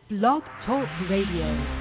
Blog Talk Radio.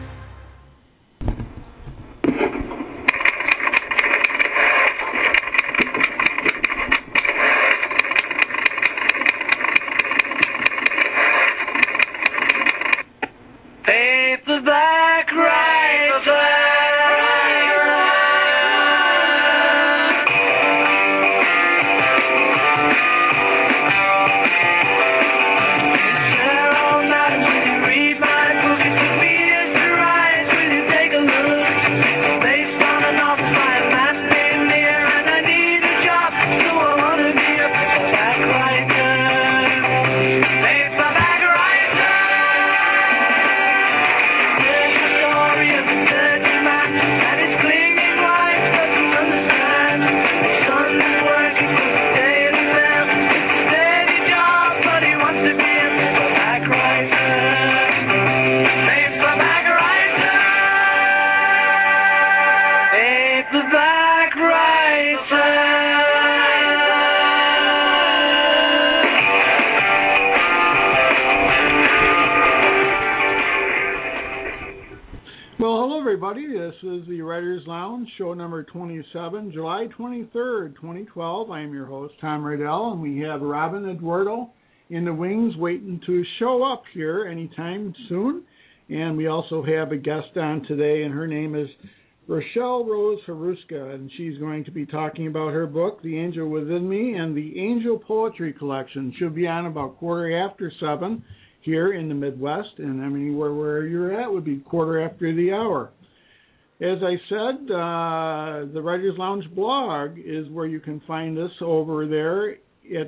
This is the Writers Lounge, show number 27, July 23rd, 2012. I am your host, Tom Riddell, and we have Robin Eduardo in the wings waiting to show up here anytime soon. And we also have a guest on today, and her name is Rochelle Rose Haruska, and she's going to be talking about her book, The Angel Within Me, and the Angel Poetry Collection. She'll be on about 7:15 here in the Midwest, and I mean, where you're at would be 7:15. As I said, the Writers Lounge blog is where you can find us over there at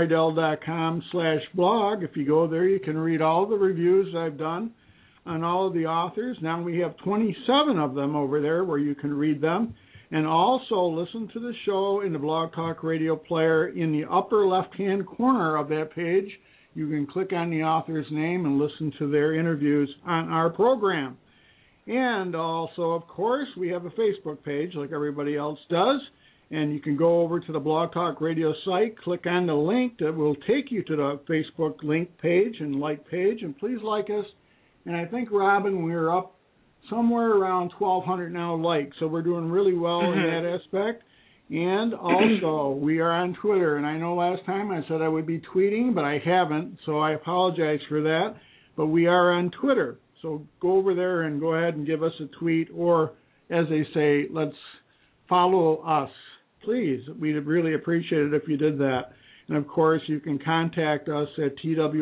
tomriddell.com/blog. If you go there, you can read all the reviews I've done on all of the authors. Now we have 27 of them over there where you can read them. And also listen to the show in the Blog Talk Radio player in the upper left-hand corner of that page. You can click on the author's name and listen to their interviews on our program. And also, of course, we have a Facebook page like everybody else does. And you can go over to the Blog Talk Radio site, click on the link that will take you to the Facebook link page and like page. And please like us. And I think, Robin, we're up somewhere around 1,200 now likes. So we're doing really well in that aspect. And also, we are on Twitter. And I know last time I said I would be tweeting, but I haven't. So I apologize for that. But we are on Twitter. So go over there and go ahead and give us a tweet, or as they say, let's follow us. Please, we'd really appreciate it if you did that. And, of course, you can contact us at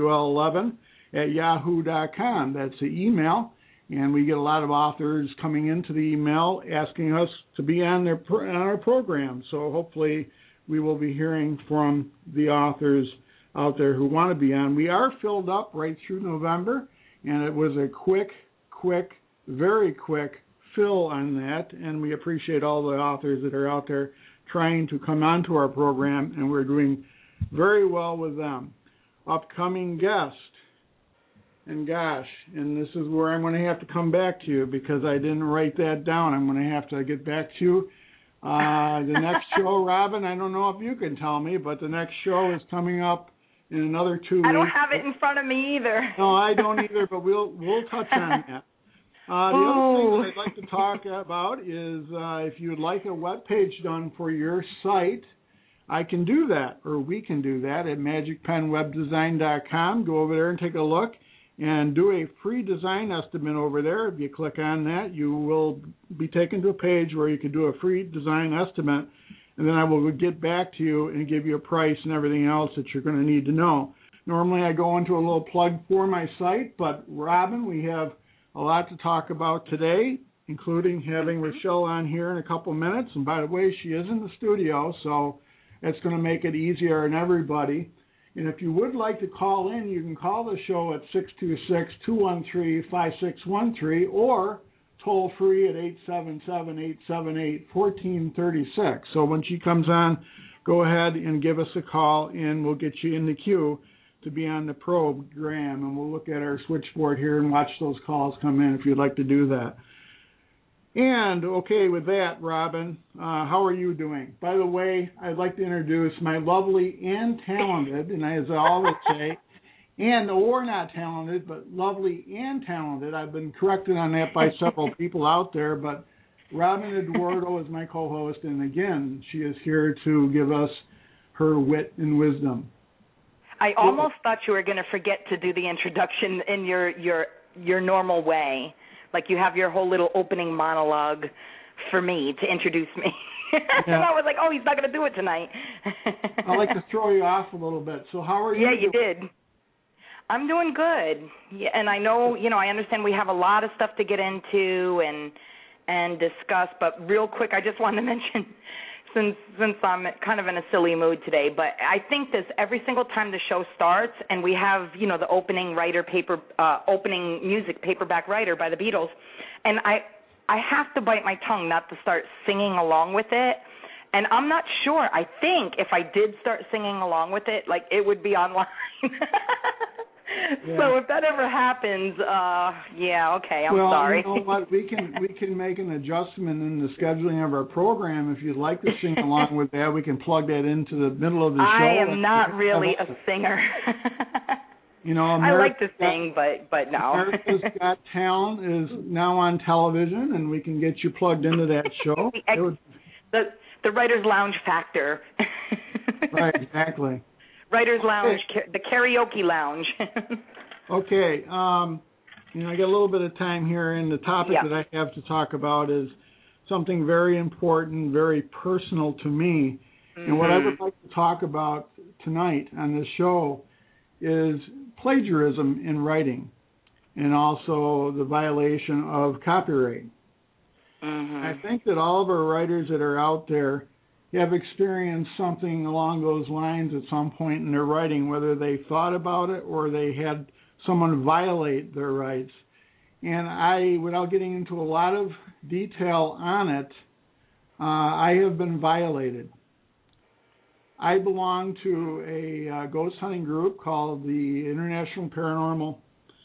twl11@yahoo.com. That's the email. And we get a lot of authors coming into the email asking us to be on our program. So hopefully we will be hearing from the authors out there who want to be on. We are filled up right through November. And it was a very quick fill on that, and we appreciate all the authors that are out there trying to come onto our program, and we're doing very well with them. Upcoming guest, and gosh, and this is where I'm going to have to come back to you because I didn't write that down. I'm going to have to get back to you. The next show, Robin, I don't know if you can tell me, but the next show is coming up in another 2 weeks. I don't have it in front of me either. No, I don't either, but we'll touch on that. The other thing that I'd like to talk about is if you'd like a web page done for your site, I can do that, or we can do that at magicpenwebdesign.com. Go over there and take a look and do a free design estimate over there. If you click on that, you will be taken to a page where you can do a free design estimate. And then I will get back to you and give you a price and everything else that you're going to need to know. Normally I go into a little plug for my site, but Robin, we have a lot to talk about today, including having Rochelle on here in a couple minutes. And by the way, she is in the studio, so it's going to make it easier on everybody. And if you would like to call in, you can call the show at 626-213-5613 or toll free at 877-878-1436. So when she comes on, go ahead and give us a call, and we'll get you in the queue to be on the program. And we'll look at our switchboard here and watch those calls come in if you'd like to do that. And, okay, with that, Robin, how are you doing? By the way, I'd like to introduce my lovely and talented, and as I always say, or not talented, but lovely and talented. I've been corrected on that by several people out there, but Robin Eduardo is my co-host, and again, she is here to give us her wit and wisdom. I almost thought you were going to forget to do the introduction in your normal way, like you have your whole little opening monologue for me to introduce me. Yeah. And I was like, oh, he's not going to do it tonight. I like to throw you off a little bit. So how are you? Yeah, you did. I'm doing good. Yeah, and I know, I understand we have a lot of stuff to get into and discuss, but real quick, I just wanted to mention, since I'm kind of in a silly mood today, but I think this every single time the show starts and we have, the opening opening music, Paperback Writer by the Beatles, and I have to bite my tongue not to start singing along with it. And I'm not sure. I think if I did start singing along with it, like it would be online. Yeah. So if that ever happens, okay, I'm well, sorry. You know what? We can make an adjustment in the scheduling of our program. If you'd like to sing along with that, we can plug that into the middle of the show. I am not really a singer. I like to sing, but no. America's Got Talent is now on television, and we can get you plugged into that show. The Writer's Lounge factor. Right, exactly. Writer's Lounge, the karaoke lounge. Okay, I got a little bit of time here, and the topic that I have to talk about is something very important, very personal to me. Mm-hmm. And what I would like to talk about tonight on this show is plagiarism in writing, and also the violation of copyright. Mm-hmm. I think that all of our writers that are out there have experienced something along those lines at some point in their writing, whether they thought about it or they had someone violate their rights. And without getting into a lot of detail on it, I have been violated. I belong to a ghost hunting group called the International Paranormal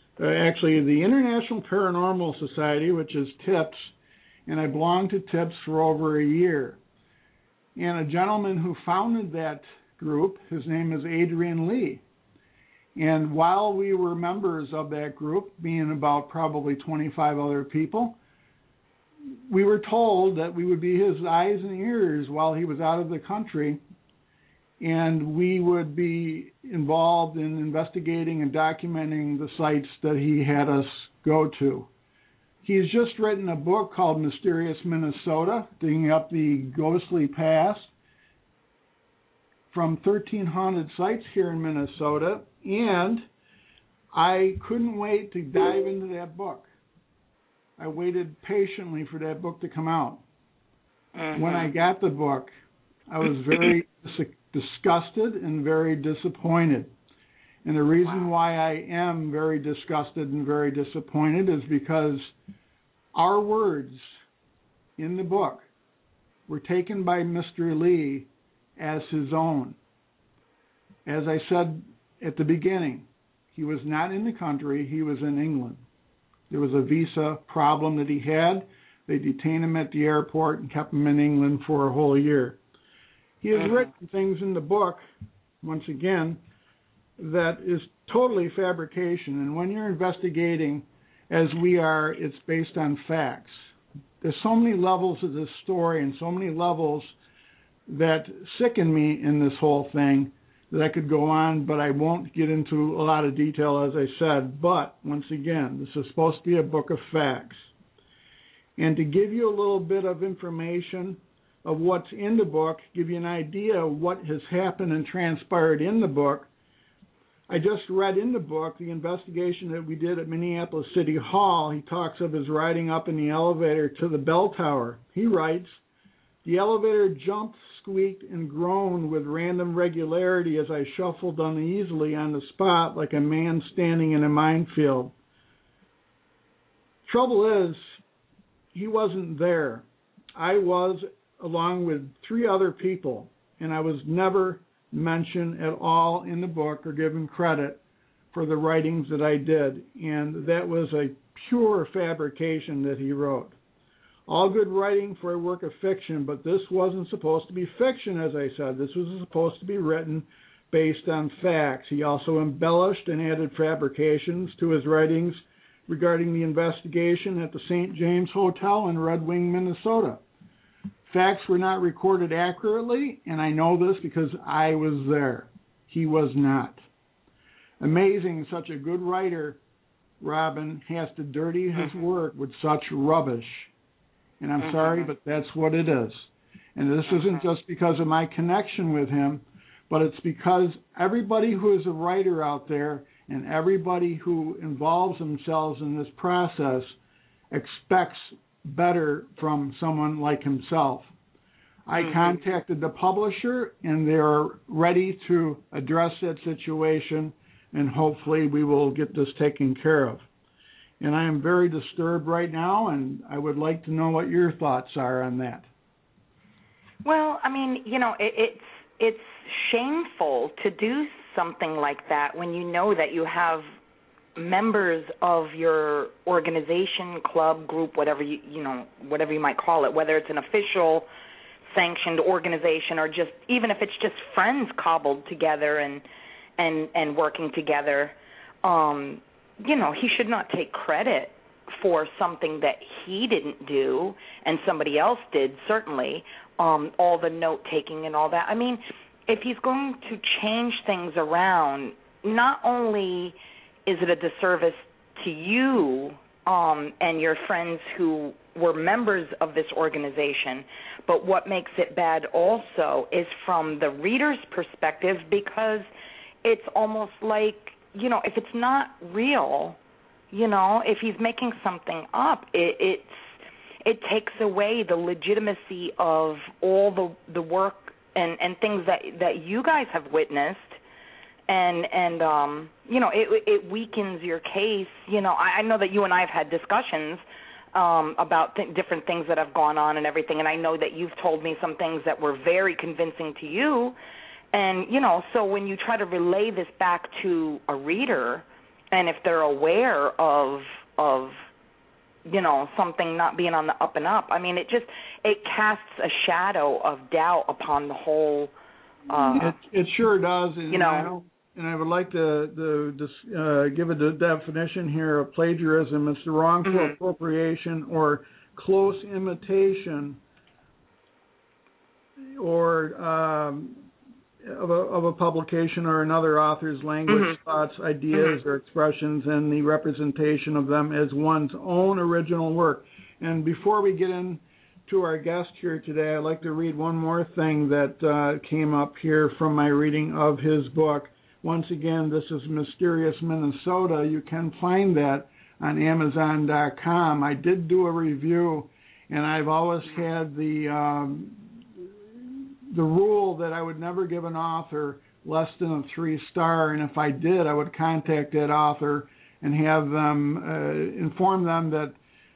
Society, which is TIPS, and I belonged to TIPS for over a year. And a gentleman who founded that group, his name is Adrian Lee. And while we were members of that group, being about probably 25 other people, we were told that we would be his eyes and ears while he was out of the country, and we would be involved in investigating and documenting the sites that he had us go to. He's just written a book called Mysterious Minnesota, digging up the ghostly past from 1,300 sites here in Minnesota, and I couldn't wait to dive into that book. I waited patiently for that book to come out. Mm-hmm. When I got the book, I was very disgusted and very disappointed. And the reason why I am very disgusted and very disappointed is because our words in the book were taken by Mr. Lee as his own. As I said at the beginning, he was not in the country, he was in England. There was a visa problem that he had. They detained him at the airport and kept him in England for a whole year. He has written things in the book, once again, that is totally fabrication. And when you're investigating, as we are, it's based on facts. There's so many levels of this story and so many levels that sicken me in this whole thing that I could go on, but I won't get into a lot of detail, as I said. But, once again, this is supposed to be a book of facts. And to give you a little bit of information of what's in the book, give you an idea of what has happened and transpired in the book, I just read in the book the investigation that we did at Minneapolis City Hall. He talks of his riding up in the elevator to the bell tower. He writes, "The elevator jumped, squeaked, and groaned with random regularity as I shuffled uneasily on the spot like a man standing in a minefield." Trouble is, he wasn't there. I was, along with 3 other people, and I was never mentioned at all in the book or given credit for the writings that I did, and that was a pure fabrication that he wrote. All good writing for a work of fiction, but this wasn't supposed to be fiction, as I said. This was supposed to be written based on facts. He also embellished and added fabrications to his writings regarding the investigation at the St. James Hotel in Red Wing, Minnesota. Facts were not recorded accurately, and I know this because I was there. He was not. Amazing such a good writer, Robin, has to dirty his work with such rubbish. And I'm sorry, but that's what it is. And this isn't just because of my connection with him, but it's because everybody who is a writer out there and everybody who involves themselves in this process expects better from someone like himself. I contacted the publisher, and they're ready to address that situation, and hopefully we will get this taken care of. And I am very disturbed right now, and I would like to know what your thoughts are on that. Well, I mean, you know, it's shameful to do something like that when you know that you have members of your organization, club, group, whatever whatever you might call it, whether it's an official sanctioned organization or just even if it's just friends cobbled together and working together. You know, he should not take credit for something that he didn't do and somebody else did, certainly, all the note-taking and all that. I mean, if he's going to change things around, not only is it a disservice to you and your friends who were members of this organization, but what makes it bad also is from the reader's perspective, because it's almost like, you know, if it's not real, you know, if he's making something up, it takes away the legitimacy of all the work and things that you guys have witnessed, and you know, it weakens your case. You know, I know that you and I have had discussions about different things that have gone on and everything, and I know that you've told me some things that were very convincing to you. And, you know, so when you try to relay this back to a reader, and if they're aware of you know, something not being on the up and up, I mean, it casts a shadow of doubt upon the whole. It sure does. And, you know. And I would like to give a definition here of plagiarism. It's the wrongful appropriation or close imitation or of a publication or another author's language, thoughts, ideas, or expressions, and the representation of them as one's own original work. And before we get into our guest here today, I'd like to read one more thing that came up here from my reading of his book. Once again, this is Mysterious Minnesota. You can find that on Amazon.com. I did do a review, and I've always had the rule that I would never give an author less than a 3-star, and if I did, I would contact that author and have them inform them that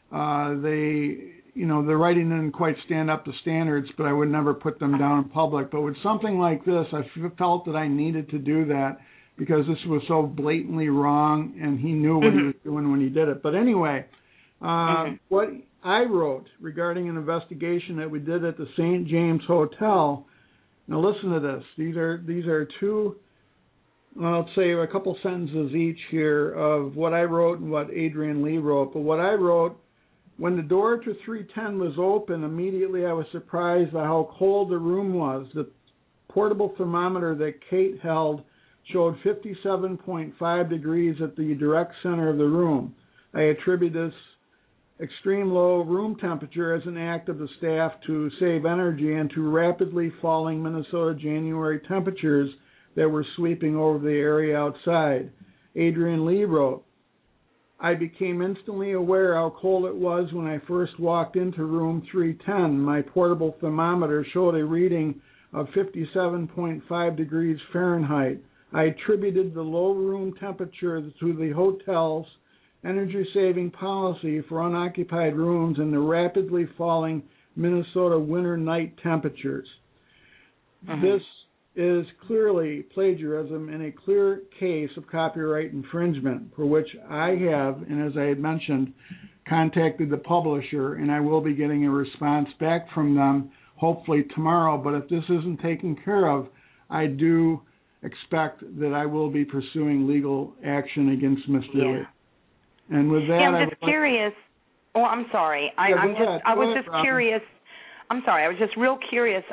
the writing didn't quite stand up to standards, but I would never put them down in public. But with something like this, I felt that I needed to do that because this was so blatantly wrong, and he knew what he was doing when he did it. But anyway, what I wrote regarding an investigation that we did at the St. James Hotel. Now listen to this. These are two, well, let's say a couple sentences each here of what I wrote and what Adrian Lee wrote. But what I wrote, when the door to 310 was open, immediately I was surprised by how cold the room was. The portable thermometer that Kate held showed 57.5 degrees at the direct center of the room. I attribute this extreme low room temperature as an act of the staff to save energy and to rapidly falling Minnesota January temperatures that were sweeping over the area outside. Adrian Lee wrote, I became instantly aware how cold it was when I first walked into room 310. My portable thermometer showed a reading of 57.5 degrees Fahrenheit. I attributed the low room temperature to the hotel's energy-saving policy for unoccupied rooms and the rapidly falling Minnesota winter night temperatures. This is clearly plagiarism and a clear case of copyright infringement, for which I have, and as I had mentioned, contacted the publisher, and I will be getting a response back from them hopefully tomorrow. But if this isn't taken care of, I do expect that I will be pursuing legal action against Mr. Yeah. Lee. And with that, I'm just curious. Oh, I'm sorry. I was just curious. I'm sorry. I was just real curious.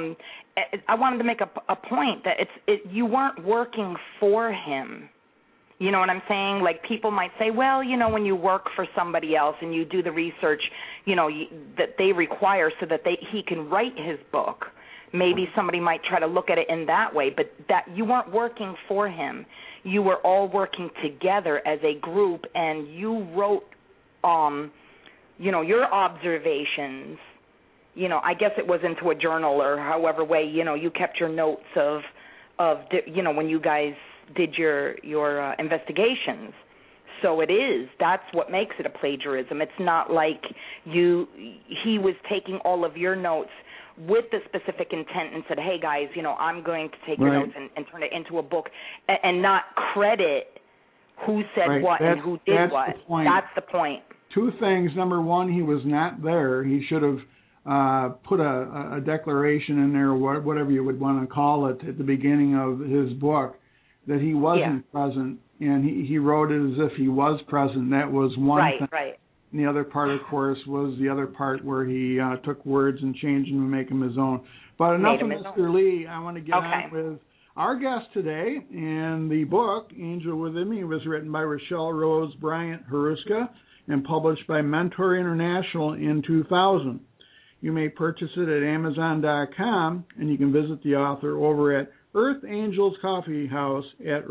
I wanted to make a point that you weren't working for him. You know what I'm saying? Like, people might say, well, you know, when you work for somebody else and you do the research, you know, that they require so that he can write his book, maybe somebody might try to look at it in that way, but that you weren't working for him. You were all working together as a group, and you wrote, you know, your observations. You know, I guess it was into a journal or however way, you know, you kept your notes of you know, when you guys did your investigations. So that's what makes it a plagiarism. It's not like he was taking all of your notes with the specific intent and said, hey, guys, you know, I'm going to take your notes and turn it into a book and not credit who said what and who did what. That's the point. Two things. Number one, he was not there. He should have put a declaration in there, whatever you would want to call it, at the beginning of his book, that he wasn't present, and he wrote it as if he was present. That was one thing. Right. And the other part, of course, was the other part where he took words and changed them to make them his own. But enough of Mr. Lee. I want to get on with our guest today. And the book, Angel Within Me, was written by Rochelle Rose Bryant Haruska and published by Mentor International in 2000. You may purchase it at Amazon.com, and you can visit the author over at Earth Angels Coffee House at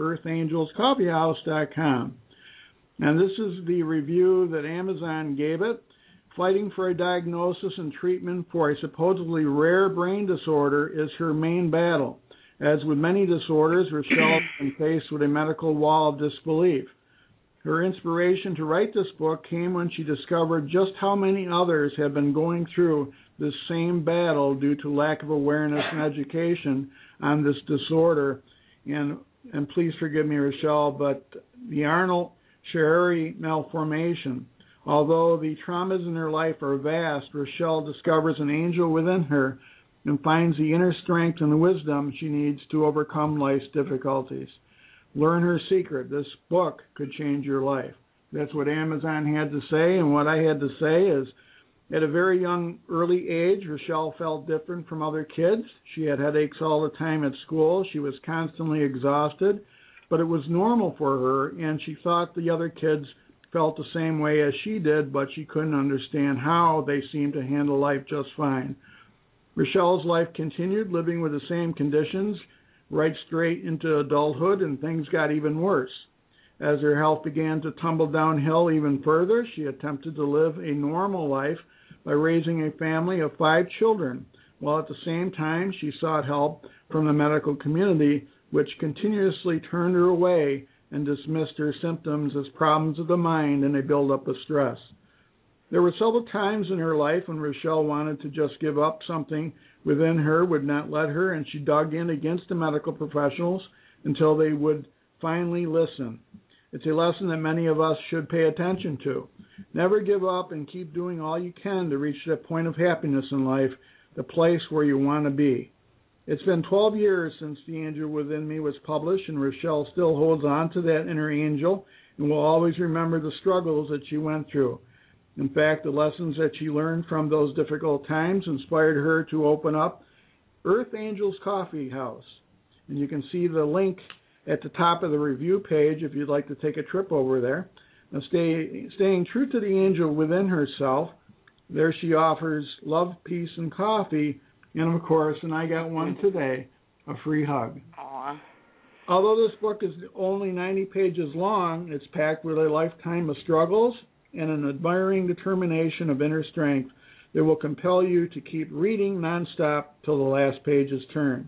earthangelscoffeehouse.com. And this is the review that Amazon gave it. Fighting for a diagnosis and treatment for a supposedly rare brain disorder is her main battle. As with many disorders, Rochelle has been faced with a medical wall of disbelief. Her inspiration to write this book came when she discovered just how many others have been going through this same battle due to lack of awareness and education on this disorder. And please forgive me, Rochelle, but the Arnold-Chiari malformation. Although the traumas in her life are vast, Rochelle discovers an angel within her and finds the inner strength and the wisdom she needs to overcome life's difficulties. Learn her secret. This book could change your life. That's what Amazon had to say, and what I had to say is, at a very young, early age, Rochelle felt different from other kids. She had headaches all the time at school. She was constantly exhausted, but it was normal for her, and she thought the other kids felt the same way as she did, but she couldn't understand how they seemed to handle life just fine. Rochelle's life continued, living with the same conditions, right straight into adulthood, and things got even worse. As her health began to tumble downhill even further, she attempted to live a normal life by raising a family of 5 children, while at the same time she sought help from the medical community, which continuously turned her away and dismissed her symptoms as problems of the mind and a buildup of stress. There were several times in her life when Rochelle wanted to just give up. Something within her would not let her, and she dug in against the medical professionals until they would finally listen. It's a lesson that many of us should pay attention to. Never give up and keep doing all you can to reach that point of happiness in life, the place where you want to be. It's been 12 years since The Angel Within Me was published, and Rochelle still holds on to that inner angel and will always remember the struggles that she went through. In fact, the lessons that she learned from those difficult times inspired her to open up Earth Angels Coffee House. And you can see the link at the top of the review page if you'd like to take a trip over there. Now, staying true to the angel within herself, there she offers love, peace, and coffee, and of course, and I got one today, a free hug. Aww. Although this book is only 90 pages long, it's packed with a lifetime of struggles and an admiring determination of inner strength that will compel you to keep reading nonstop till the last page is turned.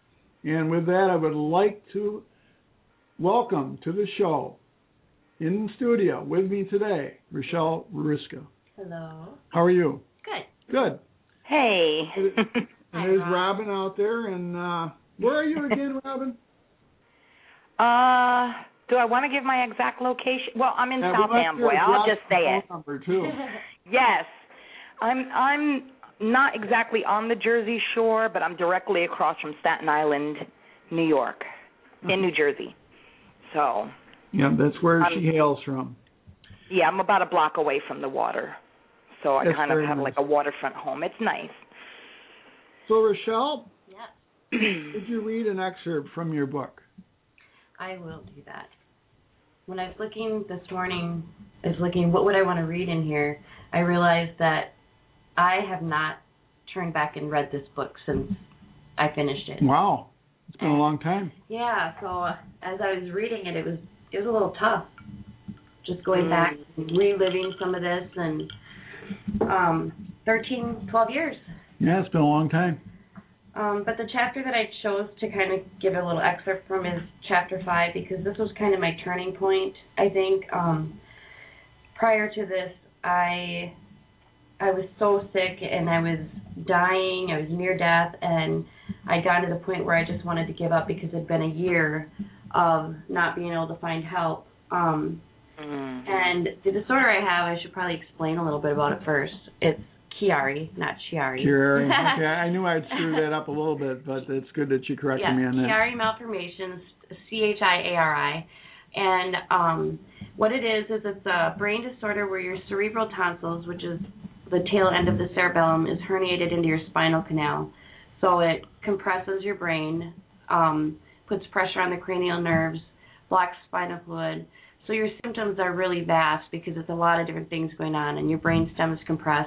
And with that, I would like to welcome to the show, in the studio with me today, Rochelle Haruska. Hello. How are you? Good. Good. Hey. And there's Robin out there, and where are you again, Robin? Do I want to give my exact location? Well, I'm in South Amboy. I'll just say it. Number too. Yes. I'm not exactly on the Jersey Shore, but I'm directly across from Staten Island, New York. in New Jersey. So. Yeah, that's where she hails from. Yeah, I'm about a block away from the water, so I kind of have nice. like a waterfront home. It's nice. So, Rochelle, yeah. Would you read an excerpt from your book? I will do that. When I was looking this morning, what would I want to read in here, I realized that I have not turned back and read this book since I finished it. Wow. It's been a long time. Yeah, so as I was reading it, it was a little tough. Just going back and reliving some of this, and 12 years. Yeah, it's been a long time. But the chapter that I chose to kind of give a little excerpt from is chapter 5, because this was kind of my turning point. I think prior to this, I was so sick and I was dying. I was near death, and I got to the point where I just wanted to give up because it had been a year of not being able to find help. And the disorder I have, I should probably explain a little bit about it first. It's Chiari, not Chiari. Chiari. Okay, I knew I'd screw that up a little bit, but it's good that you corrected me on that. Chiari malformations, Chiari. And what it is it's a brain disorder where your cerebral tonsils, which is the tail end of the cerebellum, is herniated into your spinal canal. So it compresses your brain, puts pressure on the cranial nerves, blocks spinal fluid. So your symptoms are really vast because it's a lot of different things going on, and your brain stem is compressed.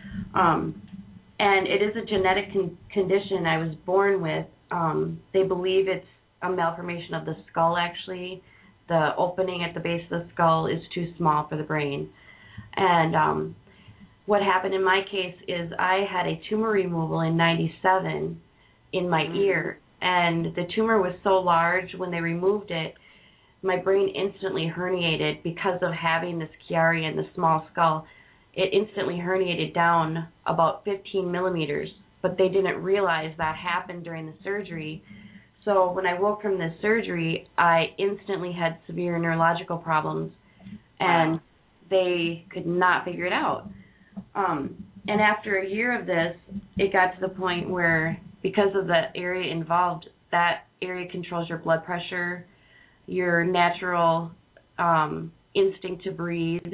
And it is a genetic condition I was born with. They believe it's a malformation of the skull, actually. The opening at the base of the skull is too small for the brain. And what happened in my case is I had a tumor removal in 97 in my ear. And the tumor was so large when they removed it, my brain instantly herniated because of having this Chiari and the small skull. It instantly herniated down about 15 millimeters, but they didn't realize that happened during the surgery. So when I woke from the surgery, I instantly had severe neurological problems, and they could not figure it out. And after a year of this, it got to the point where, because of the area involved, that area controls your blood pressure, your natural instinct to breathe.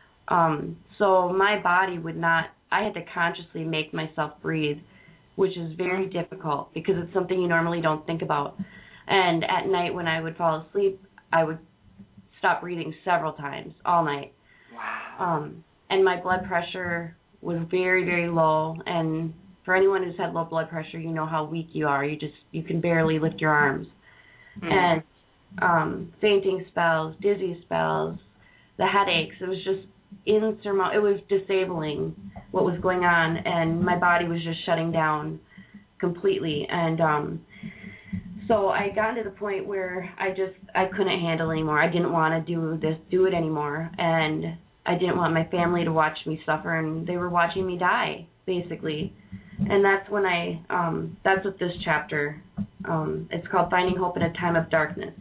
So my body would not, I had to consciously make myself breathe, which is very difficult because it's something you normally don't think about. And at night when I would fall asleep, I would stop breathing several times all night. Wow. And my blood pressure was very, very low. And for anyone who's had low blood pressure, you know how weak you are. You can barely lift your arms. And fainting spells, dizzy spells, the headaches. It was just insurmountable. It was disabling what was going on, and my body was just shutting down completely. And so I got to the point where I couldn't handle it anymore. I didn't want to do it anymore, and I didn't want my family to watch me suffer, and they were watching me die, basically. And that's when that's what this chapter, it's called Finding Hope in a Time of Darkness.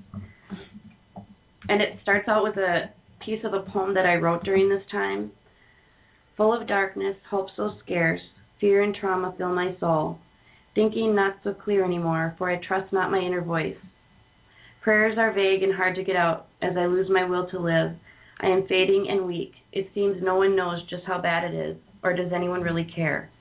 And it starts out with a piece of a poem that I wrote during this time. Full of darkness, hope so scarce, fear and trauma fill my soul, thinking not so clear anymore, for I trust not my inner voice. Prayers are vague and hard to get out, as I lose my will to live. I am fading and weak. It seems no one knows just how bad it is, or does anyone really care?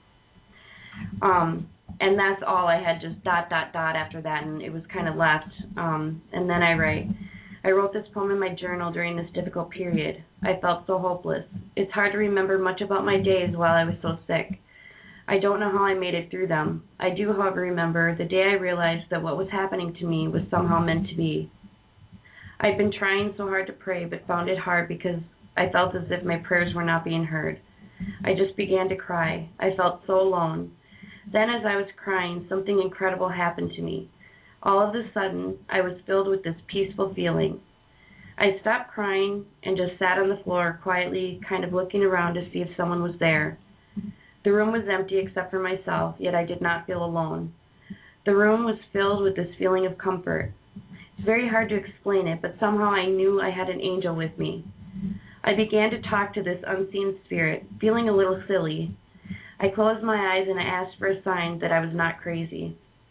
And that's all I had, just ... after that, and it was kind of left. And then I wrote this poem in my journal during this difficult period. I felt so hopeless. It's hard to remember much about my days while I was so sick. I don't know how I made it through them. I do, however, remember the day I realized that what was happening to me was somehow meant to be. I'd been trying so hard to pray, but found it hard because I felt as if my prayers were not being heard. I just began to cry. I felt so alone. Then, as I was crying, something incredible happened to me. All of a sudden, I was filled with this peaceful feeling. I stopped crying and just sat on the floor quietly, kind of looking around to see if someone was there. The room was empty except for myself, yet I did not feel alone. The room was filled with this feeling of comfort. It's very hard to explain it, but somehow I knew I had an angel with me. I began to talk to this unseen spirit, feeling a little silly. I closed my eyes and I asked for a sign that I was not crazy.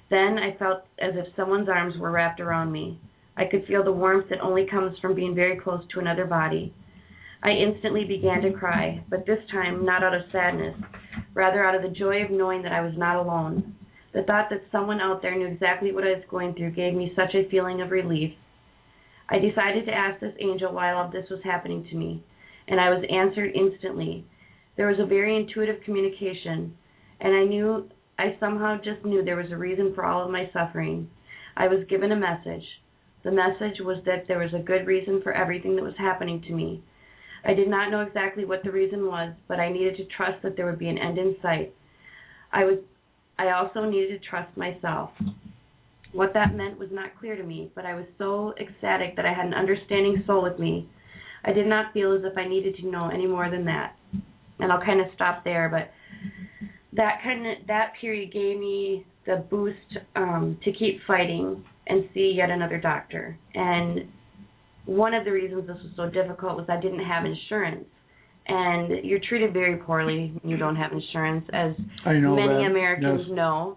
Then I felt as if someone's arms were wrapped around me. I could feel the warmth that only comes from being very close to another body. I instantly began to cry, but this time not out of sadness, rather out of the joy of knowing that I was not alone. The thought that someone out there knew exactly what I was going through gave me such a feeling of relief. I decided to ask this angel why all of this was happening to me, and I was answered instantly. There was a very intuitive communication, and I somehow just knew there was a reason for all of my suffering. I was given a message. The message was that there was a good reason for everything that was happening to me. I did not know exactly what the reason was, but I needed to trust that there would be an end in sight. I also needed to trust myself. What that meant was not clear to me, but I was so ecstatic that I had an understanding soul with me. I did not feel as if I needed to know any more than that. And I'll kind of stop there, but that period gave me the boost to keep fighting and see yet another doctor. And one of the reasons this was so difficult was I didn't have insurance. And you're treated very poorly when you don't have insurance, as many Americans know.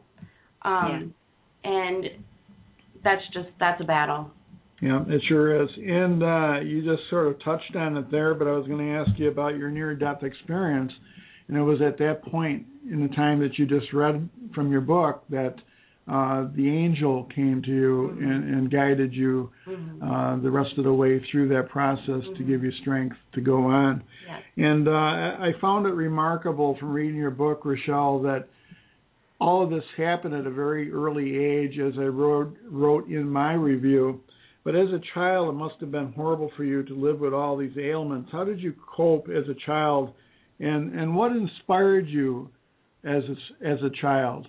And that's a battle. Yeah, it sure is. And you just sort of touched on it there, but I was going to ask you about your near-death experience. And it was at that point in the time that you just read from your book that the angel came to you and guided you the rest of the way through that process to give you strength to go on. Yes. And I found it remarkable from reading your book, Rochelle, that all of this happened at a very early age, as I wrote in my review. But as a child, it must have been horrible for you to live with all these ailments. How did you cope as a child, and what inspired you as a child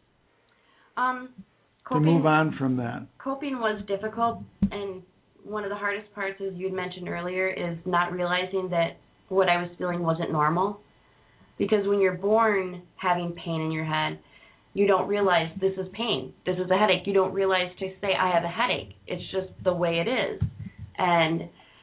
to move on from that? Coping was difficult, and one of the hardest parts, as you had mentioned earlier, is not realizing that what I was feeling wasn't normal. Because when you're born having pain in your head, you don't realize this is pain. This is a headache. You don't realize to say, I have a headache. It's just the way it is. And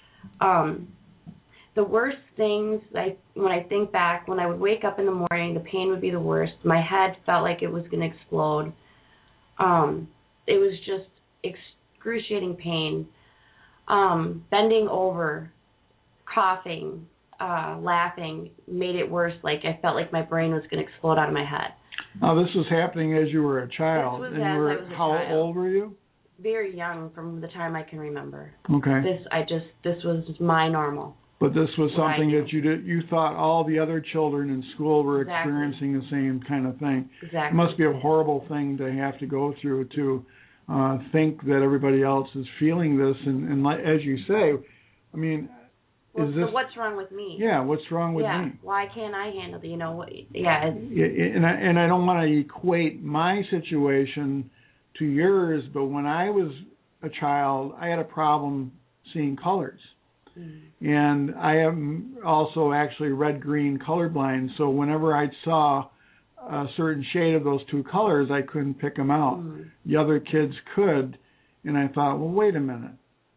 the worst things, when I think back, when I would wake up in the morning, the pain would be the worst. My head felt like it was going to explode. It was just excruciating pain. Bending over, coughing, laughing made it worse. Like I felt like my brain was going to explode out of my head. Now, this was happening as you were a child. This was I was a how child. old were you? Very young, from the time I can remember. Okay. This was my normal. But this was something that you thought all the other children in school were experiencing the same kind of thing. Exactly. It must be a horrible thing to have to go through, to think that everybody else is feeling this. And as you say, I mean, well, is this... So what's wrong with me? Yeah, what's wrong with me? Why can't I handle it? And I don't want to equate my situation to yours, but when I was a child, I had a problem seeing colors. And I am also actually red-green colorblind, so whenever I saw a certain shade of those two colors, I couldn't pick them out. The other kids could, and I thought, well, wait a minute.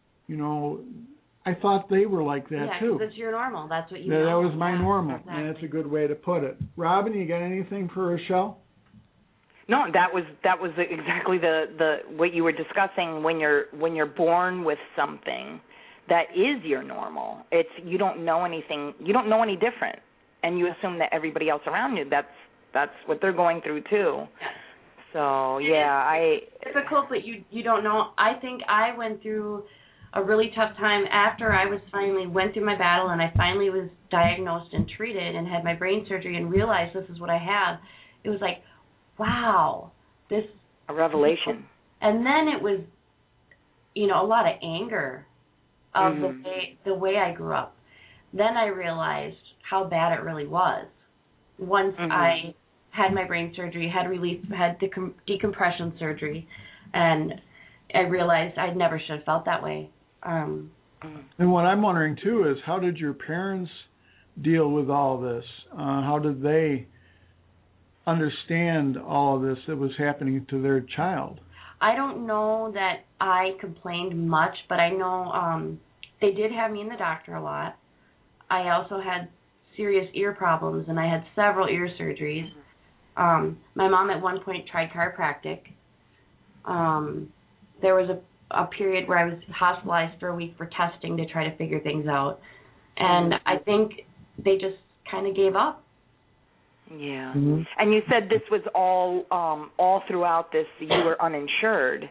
I thought they were like that too. Yeah, because it's your normal. That's what you know. That was my normal, exactly. And that's a good way to put it. Robin, you got anything for Rochelle? No, that was exactly the what you were discussing. When you're born with something that is your normal, it's you don't know anything, you don't know any different, and you assume that everybody else around you that's what they're going through too. So it's difficult, but you don't know. I think I went through a really tough time after I went through my battle, and I finally was diagnosed and treated and had my brain surgery and realized this is what I have. It was like, wow, this a revelation. And then it was, a lot of anger of the way I grew up. Then I realized how bad it really was. Once I had my brain surgery, had decompression surgery, and I realized I never should have felt that way. And what I'm wondering, too, is how did your parents deal with all this? How did they understand all of this that was happening to their child? I don't know that I complained much, but I know they did have me in the doctor a lot. I also had serious ear problems, and I had several ear surgeries. My mom at one point tried chiropractic, There was a period where I was hospitalized for a week for testing to try to figure things out. And I think they just kind of gave up. Yeah. Mm-hmm. And you said this was all throughout this, you were uninsured.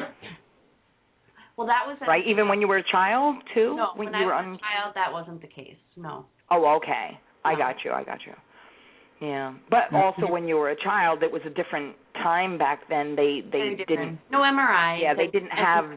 Well, that was... Right, even when you were a child, too? No, when I was a child, that wasn't the case, no. Oh, okay. I got you. Yeah. But also when you were a child, it was a different time back then. They didn't... No MRI. Yeah, they didn't have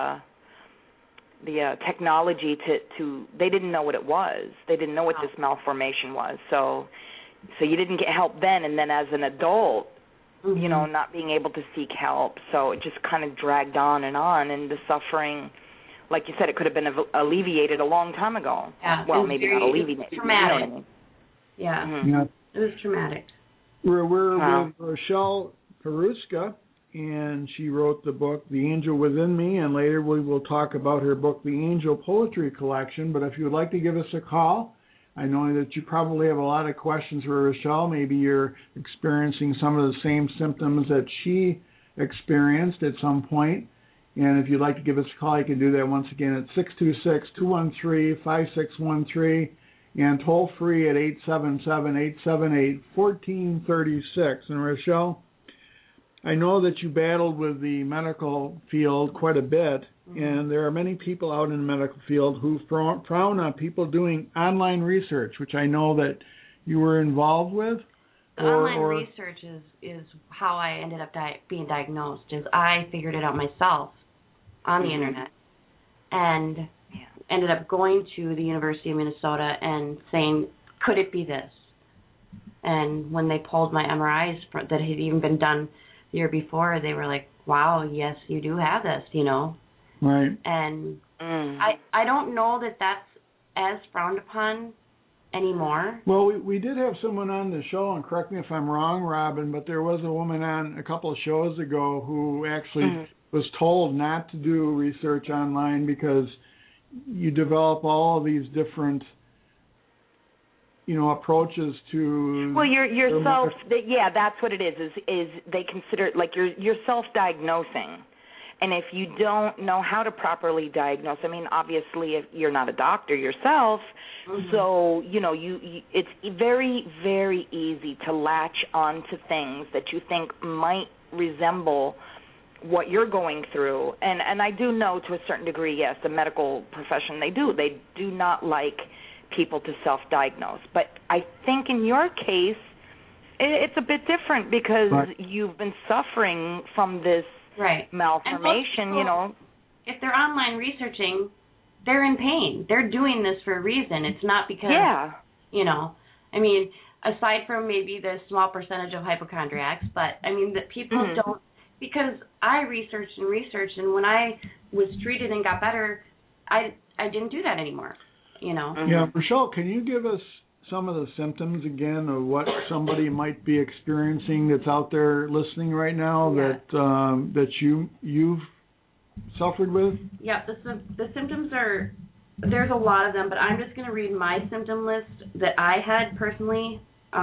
the technology to... They didn't know what it was. They didn't know what this malformation was. So you didn't get help then, and then as an adult, you know, not being able to seek help. So it just kind of dragged on, and the suffering, like you said, it could have been alleviated a long time ago. Yeah, well, maybe not alleviated. Traumatic. You know what I mean? Yeah. Mm-hmm. Yeah. It was traumatic. We're with Rochelle Peruska, and she wrote the book, The Angel Within Me, and later we will talk about her book, The Angel Poetry Collection. But if you would like to give us a call, I know that you probably have a lot of questions for Rochelle. Maybe you're experiencing some of the same symptoms that she experienced at some point. And if you'd like to give us a call, you can do that once again at 626-213-5613 and toll free at 877-878-1436. And Rochelle, I know that you battled with the medical field quite a bit, and there are many people out in the medical field who frown on people doing online research, which I know that you were involved with. Online research is how I ended up being diagnosed. Is I figured it out myself on the internet, and ended up going to the University of Minnesota and saying, could it be this? And when they pulled my MRIs that had even been done the year before, they were like, wow, yes, you do have this, you know. Right. And I don't know that that's as frowned upon anymore. Well, we did have someone on the show, and correct me if I'm wrong, Robin, but there was a woman on a couple of shows ago who actually was told not to do research online because you develop all of these different, you know, approaches to... Well, yourself, yeah, that's what it is they consider, like, you're self-diagnosing. And if you don't know how to properly diagnose, I mean, obviously, if you're not a doctor yourself, so, you know, it's very, very easy to latch on to things that you think might resemble what you're going through. And I do know to a certain degree, yes, the medical profession, they do not like people to self-diagnose. But I think in your case, it's a bit different because you've been suffering from this malformation, you know. If they're online researching, they're in pain. They're doing this for a reason. It's not because, you know, I mean, aside from maybe the small percentage of hypochondriacs, but, I mean, that people don't, because I researched, and when I was treated and got better, I didn't do that anymore, you know. Yeah, Rochelle, can you give us some of the symptoms again of what somebody might be experiencing that's out there listening right now that you've suffered with? Yeah, the symptoms are, there's a lot of them, but I'm just going to read my symptom list that I had personally.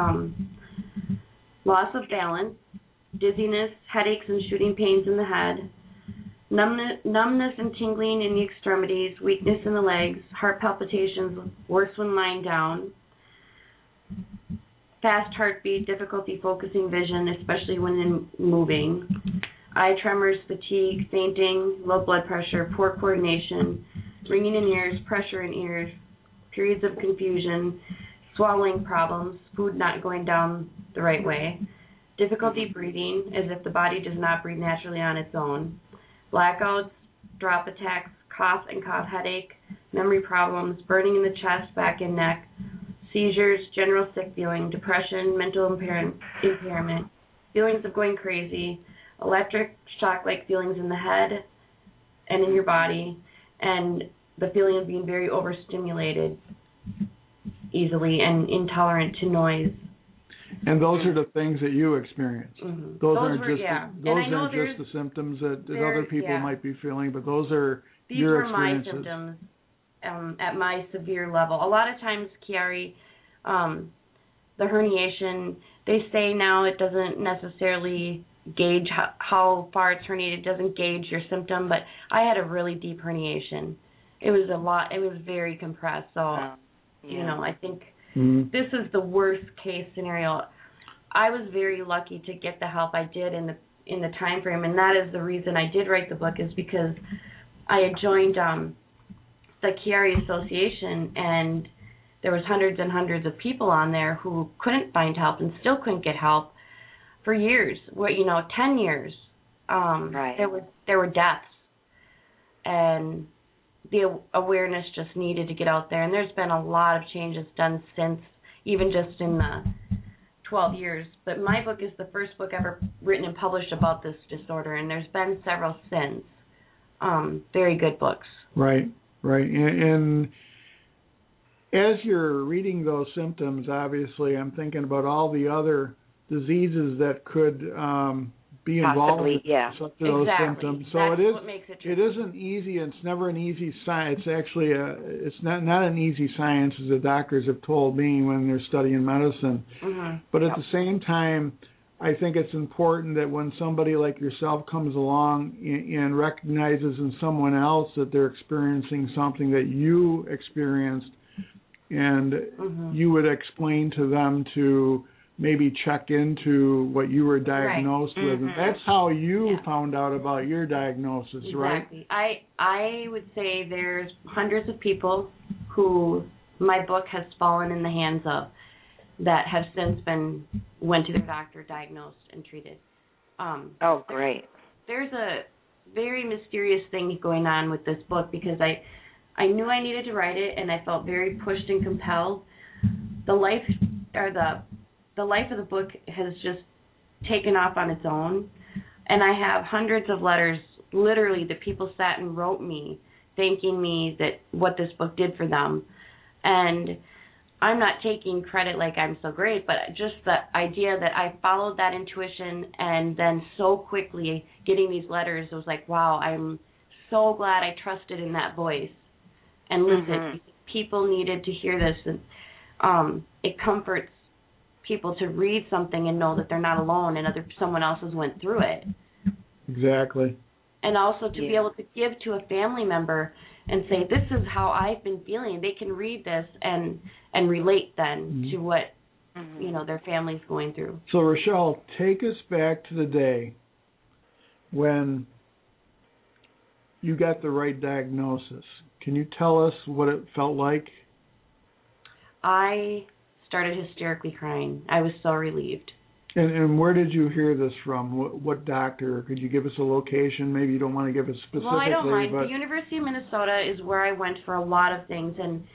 Loss of balance, dizziness, headaches and shooting pains in the head, numbness and tingling in the extremities, weakness in the legs, heart palpitations, worse when lying down, fast heartbeat, difficulty focusing vision, especially when moving, eye tremors, fatigue, fainting, low blood pressure, poor coordination, ringing in ears, pressure in ears, periods of confusion, swallowing problems, food not going down the right way, difficulty breathing, as if the body does not breathe naturally on its own, blackouts, drop attacks, cough and cough headache, memory problems, burning in the chest, back and neck, seizures, general sick feeling, depression, mental impairment, feelings of going crazy, electric shock-like feelings in the head and in your body, and the feeling of being very overstimulated easily and intolerant to noise. And those are the things that you experience. Those aren't just the symptoms that other people might be feeling, but those are your experiences. These were my symptoms at my severe level. A lot of times, Chiari, the herniation, they say now it doesn't necessarily gauge how far it's herniated. It doesn't gauge your symptom, but I had a really deep herniation. It was a lot. It was very compressed. So, I think this is the worst case scenario. I was very lucky to get the help I did in the time frame, and that is the reason I did write the book, is because I had joined the Chiari Association, and there was hundreds and hundreds of people on there who couldn't find help and still couldn't get help for years. 10 years. Right. There were deaths, and the awareness just needed to get out there. And there's been a lot of changes done since, even just in the 12 years. But my book is the first book ever written and published about this disorder, and there's been several since. Very good books. Right. And as you're reading those symptoms, obviously, I'm thinking about all the other diseases that could be involved with those symptoms. So that's what makes it tricky. It isn't easy. It's never an easy science. It's actually it's not an easy science, as the doctors have told me when they're studying medicine. Mm-hmm. But at the same time, I think it's important that when somebody like yourself comes along and recognizes in someone else that they're experiencing something that you experienced, and you would explain to them to maybe check into what you were diagnosed with. And that's how you found out about your diagnosis, right? Exactly. I would say there's hundreds of people who my book has fallen in the hands of that have since went to their doctor, diagnosed, and treated. Great. There's a very mysterious thing going on with this book, because I knew I needed to write it, and I felt very pushed and compelled. The life of the book has just taken off on its own, and I have hundreds of letters, literally, that people sat and wrote me, thanking me that what this book did for them. And I'm not taking credit like I'm so great, but just the idea that I followed that intuition, and then so quickly getting these letters, it was like, wow, I'm so glad I trusted in that voice and listened. People needed to hear this, and it comforts people to read something and know that they're not alone, and someone else has went through it. Exactly. And also to be able to give to a family member and say, this is how I've been feeling. They can read this and relate then to what their family's going through. So, Rochelle, take us back to the day when you got the right diagnosis. Can you tell us what it felt like? I started hysterically crying. I was so relieved. And where did you hear this from? What doctor? Could you give us a location? Maybe you don't want to give us specifically. Well, I don't mind. The University of Minnesota is where I went for a lot of things, and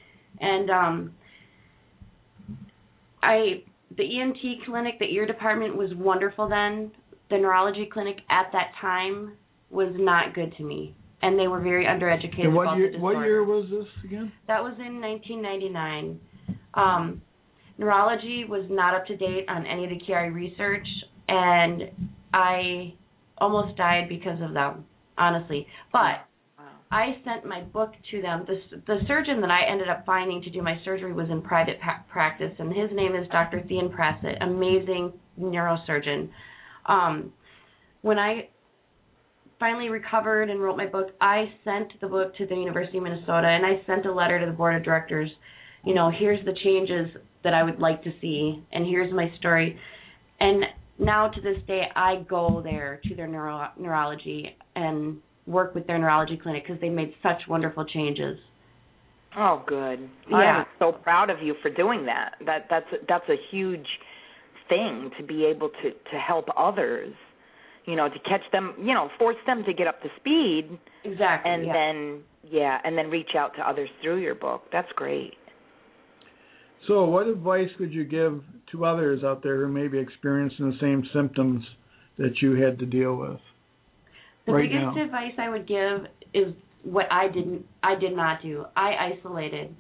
the ENT clinic, the ear department was wonderful then. The neurology clinic at that time was not good to me, and they were very undereducated about the disorder. What year was this again? That was in 1999. Neurology was not up to date on any of the Chiari research, and I almost died because of them, honestly. But I sent my book to them. The surgeon that I ended up finding to do my surgery was in private practice, and his name is Dr. Thean Prassett, amazing neurosurgeon. When I finally recovered and wrote my book, I sent the book to the University of Minnesota, and I sent a letter to the board of directors. Here's the changes that I would like to see, and here's my story. And now to this day, I go there to their neurology and work with their neurology clinic because they made such wonderful changes. Oh, good. Yeah. I'm so proud of you for doing that. That's a huge thing, to be able to help others, to catch them, force them to get up to speed. Exactly. And then reach out to others through your book. That's great. So what advice would you give to others out there who may be experiencing the same symptoms that you had to deal with? The biggest advice I would give is what I did not do. I isolated.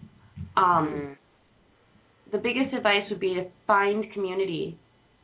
The biggest advice would be to find community.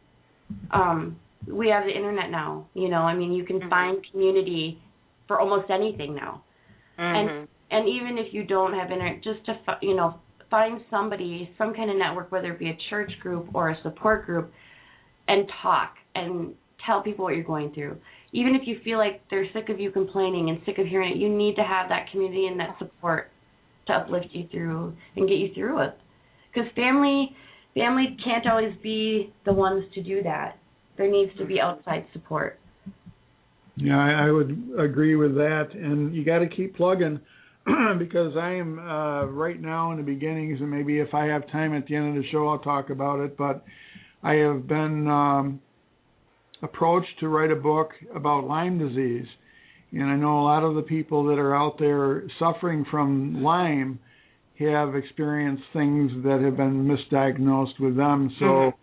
We have the internet now, you can find community for almost anything now. And even if you don't have internet, just to find somebody, some kind of network, whether it be a church group or a support group, and talk and tell people what you're going through. Even if you feel like they're sick of you complaining and sick of hearing it, you need to have that community and that support to uplift you through and get you through it. Because family can't always be the ones to do that. There needs to be outside support. Yeah, I would agree with that. And you got to keep plugging because I am right now in the beginnings, and maybe if I have time at the end of the show, I'll talk about it. But I have been approached to write a book about Lyme disease. And I know a lot of the people that are out there suffering from Lyme have experienced things that have been misdiagnosed with them. So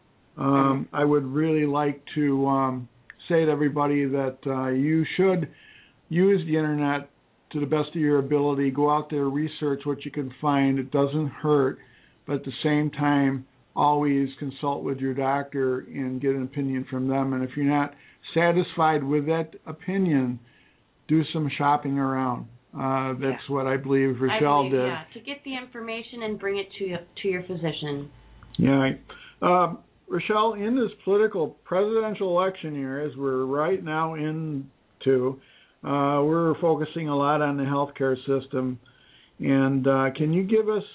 I would really like to say to everybody that you should use the internet to the best of your ability. Go out there, research what you can find. It doesn't hurt, but at the same time, always consult with your doctor and get an opinion from them. And if you're not satisfied with that opinion, do some shopping around. That's what I believe Rochelle did. Yeah, to get the information and bring it to your physician. Yeah. Rochelle, in this presidential election year, as we're right now into, we're focusing a lot on the healthcare system. And can you give us,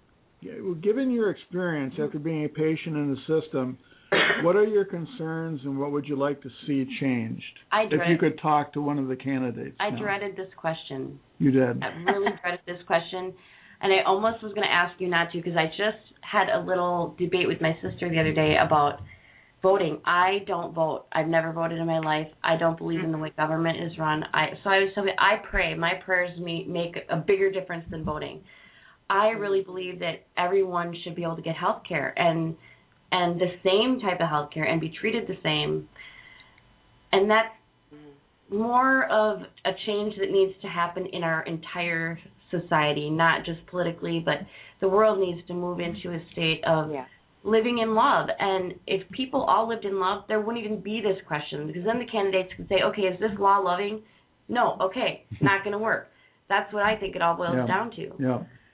given your experience after being a patient in the system, what are your concerns and what would you like to see changed? If you could talk to one of the candidates. I dreaded this question. You did? I really dreaded this question. And I almost was going to ask you not to, because I just had a little debate with my sister the other day about voting. I don't vote. I've never voted in my life. I don't believe in the way government is run. I pray. My prayers make a bigger difference than voting. I really believe that everyone should be able to get health care and the same type of health care and be treated the same. And that's more of a change that needs to happen in our entire society, not just politically, but the world needs to move into a state of living in love. And if people all lived in love, there wouldn't even be this question, because then the candidates could say, okay, is this law loving? No, okay, it's not going to work. That's what I think it all boils down to. Yeah.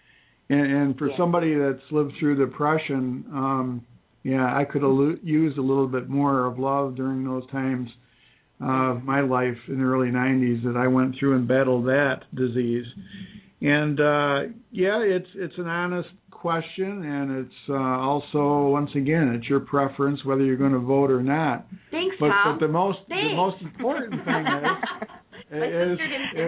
And for somebody that's lived through depression, I could have used a little bit more of love during those times of my life in the early 90s that I went through and battled that disease. And, it's an honest question, and it's also, once again, it's your preference whether you're going to vote or not. Thanks, Tom. But the most important thing is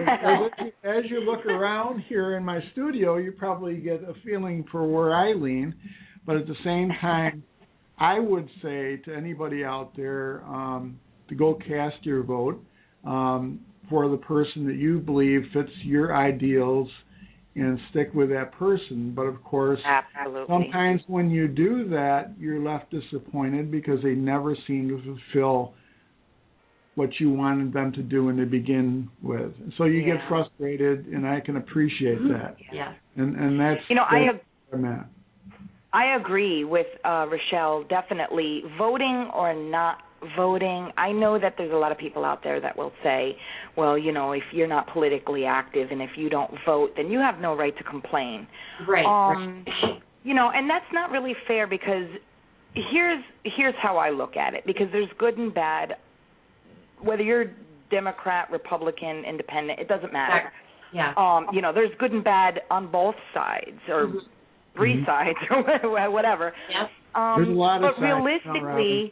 as you look around here in my studio, you probably get a feeling for where I lean. But at the same time, I would say to anybody out there to go cast your vote for the person that you believe fits your ideals and stick with that person. But, of course, sometimes when you do that, you're left disappointed because they never seem to fulfill what you wanted them to do when they begin with. So you get frustrated, and I can appreciate that. Yeah. And that's I agree with Rochelle, definitely. Voting or not voting, I know that there's a lot of people out there that will say, well, if you're not politically active and if you don't vote, then you have no right to complain. Right. And that's not really fair, because here's how I look at it, because there's good and bad. Whether you're Democrat, Republican, Independent, it doesn't matter. Yeah. There's good and bad on both sides, or three sides, or whatever. Yes. There's a lot of but realistically,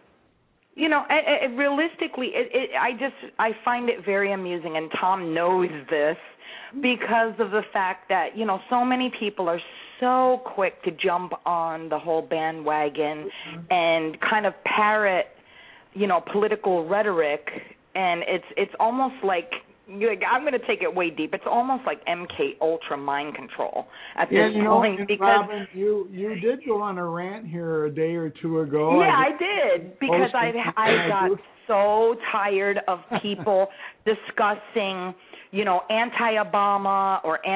I find it very amusing, and Tom knows this, because of the fact that, so many people are so quick to jump on the whole bandwagon and kind of parrot, political rhetoric. And it's almost like, I'm going to take it way deep. It's almost like MK Ultra mind control at this point. Because Robin, you did go on a rant here a day or two ago. Yeah, I did, because I got so tired of people discussing, anti-Obama or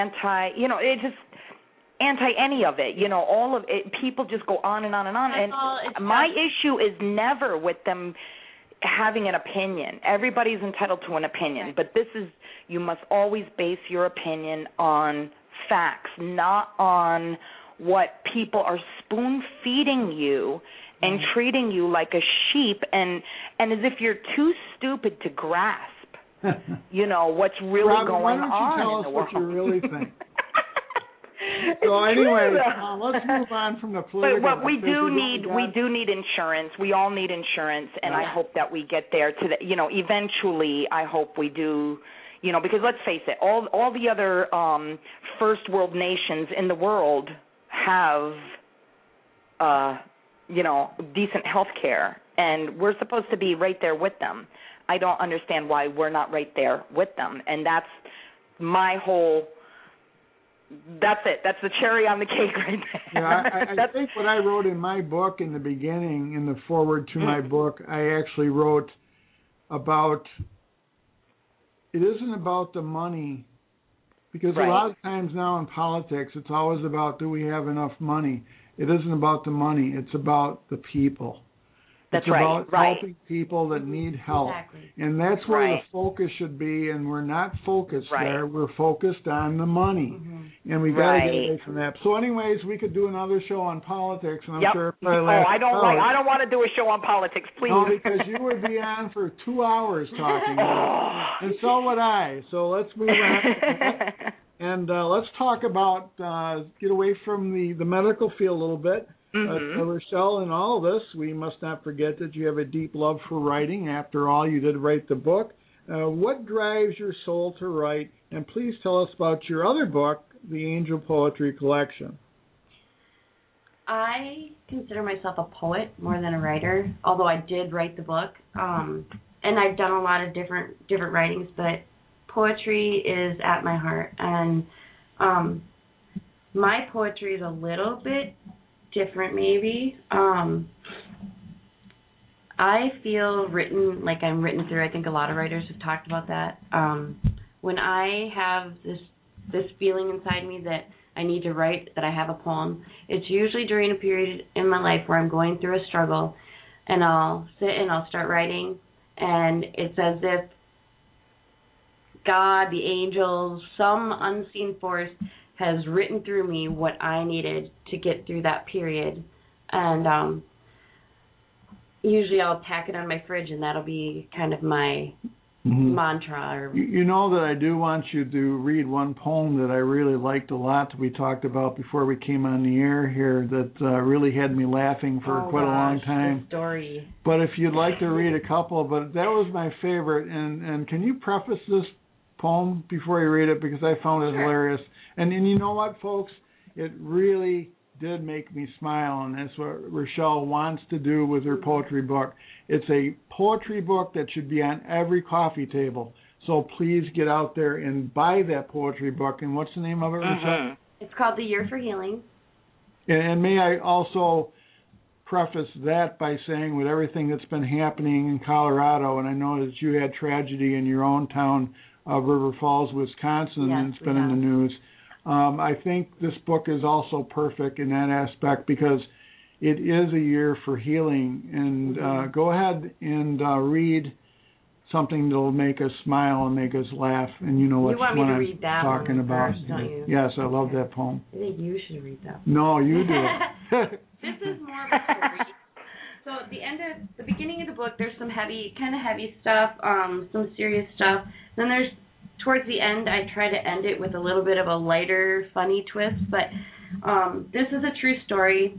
anti any of it. All of it. People just go on and on and on. And my issue is never with them having an opinion. Everybody's entitled to an opinion, but you must always base your opinion on facts, not on what people are spoon-feeding you and treating you like a sheep, and as if you're too stupid to grasp, what's really Robin, going on in the world. Why don't you tell us what you really think? So anyway, let's move on from the political. But we do need insurance. We all need insurance, and I hope that we get there to eventually. I hope we do. Because let's face it, all the other first world nations in the world have decent health care, and we're supposed to be right there with them. I don't understand why we're not right there with them, and that's my whole. That's it. That's the cherry on the cake right there. Yeah, I think what I wrote in my book in the beginning, in the foreword to my book, I actually wrote about it isn't about the money, because a lot of times now in politics, it's always about, do we have enough money? It isn't about the money. It's about the people. That's it's about helping people that need help. Exactly. And that's where the focus should be, and we're not focused there. We're focused on the money. And we got to get away from that. So anyways, we could do another show on politics, and I'm sure I don't want to do a show on politics, please. No, because you would be on for 2 hours talking. And so would I. So let's move on. And let's talk about, get away from the medical field a little bit. Rochelle, in all of this, we must not forget that you have a deep love for writing. After all, you did write the book. What drives your soul to write? And please tell us about your other book, The Angel Poetry Collection. I consider myself a poet more than a writer, although I did write the book. And I've done a lot of different writings, but poetry is at my heart. And my poetry is a little bit different, maybe. I feel written like I'm written through. I think a lot of writers have talked about that. When I have this feeling inside me that I need to write, that I have a poem, it's usually during a period in my life where I'm going through a struggle, and I'll sit and I'll start writing, and it's as if God, the angels, some unseen force has written through me what I needed to get through that period. And usually I'll tack it on my fridge, and that'll be kind of my mantra. You know that I do want you to read one poem that I really liked a lot that we talked about before we came on the air here that really had me laughing for quite a long time. The story. But if you'd like to read a couple, but that was my favorite. And can you preface this poem before you read it, because I found it hilarious. And you know what, folks? It really did make me smile, and that's what Rochelle wants to do with her poetry book. It's a poetry book that should be on every coffee table. So please get out there and buy that poetry book. And what's the name of it, Rochelle? It's called The Year for Healing. And may I also preface that by saying, with everything that's been happening in Colorado, and I know that you had tragedy in your own town of River Falls, Wisconsin, and it's been in the news. I think this book is also perfect in that aspect because it is a year for healing. And go ahead and read something that will make us smile and make us laugh. And you know what I'm talking about. First, don't you? Yes, I love that poem. I think you should read that. No, you do it. This is more of a story. So at the beginning of the book, there's some heavy stuff, some serious stuff. Then there's, towards the end, I try to end it with a little bit of a lighter, funny twist. But this is a true story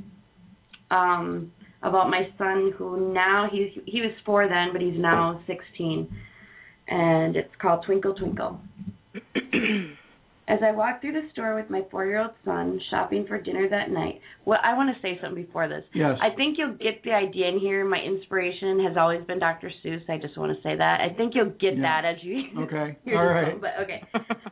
about my son, who now, he was 4 then, but he's now 16. And it's called Twinkle, Twinkle. As I walked through the store with my 4-year-old son, shopping for dinner that night. Well, I want to say something before this. Yes. I think you'll get the idea in here. My inspiration has always been Dr. Seuss. I just want to say that. I think you'll get that as you hear All right. But okay.